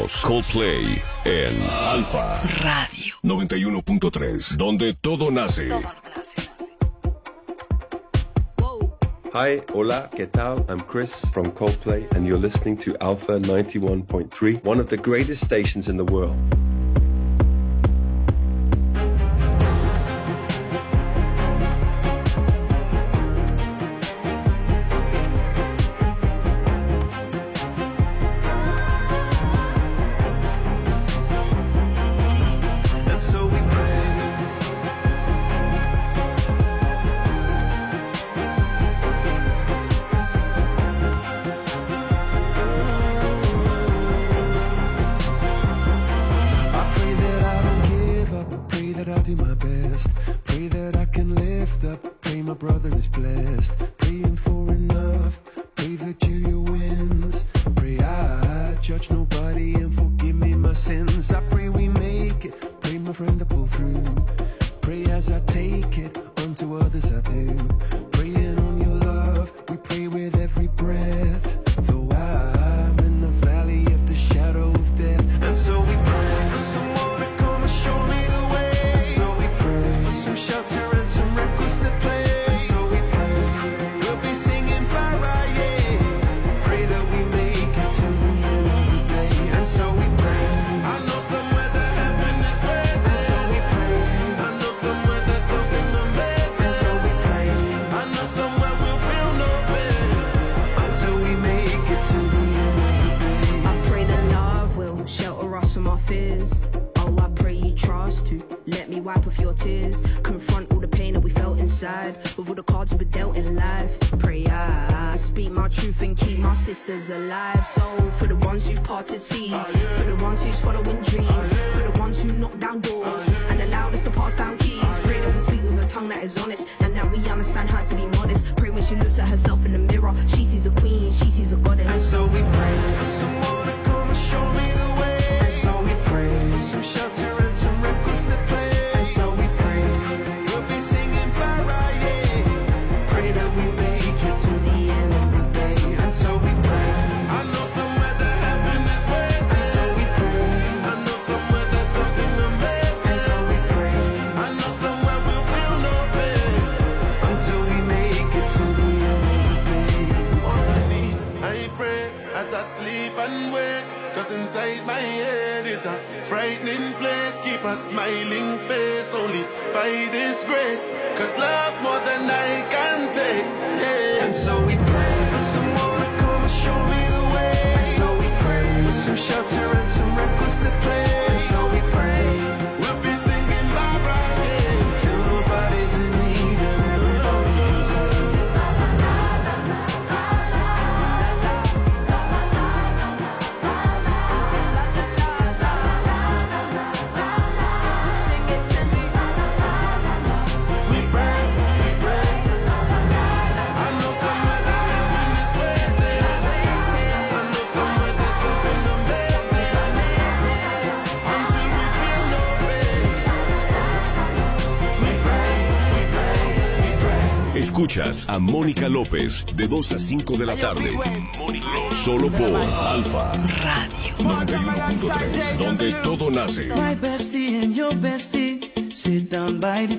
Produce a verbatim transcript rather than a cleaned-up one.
Coldplay en Alfa Radio noventa y uno punto tres, donde todo nace. Hi, hola, ¿qué tal? I'm Chris from Coldplay, and you're listening to Alpha ninety-one point three, one of the greatest stations in the world. Alive, so for the ones who've parted seas, for the ones who's following dreams, for the ones who knock down doors and allowed us to pass down keys. Pray that we speak with a tongue that is honest and that we understand how to be modest. Pray when she looks at herself in the mirror, she sees a queen, she sees a goddess. And so we pray for someone to come and show me the way. And so we pray for some shelter and some records to play. And so we pray we'll be singing Friday. Pray that we make it to the end of the day. And so we pray. Inside my head is a frightening place. Keep a smiling face only by this grace, cause love more than I can take, yeah. And so we pray for someone to come and show me the way. And so we pray for some shelter and some records to play. And so we pray we'll be singing bye bye, yeah, till nobody's in need and everybody can say la la la la la la la. Escuchas a Mónica López de dos a cinco de la tarde. Solo por Alfa Radio noventa y uno punto tres, donde todo nace. My bestie and your bestie sit down by the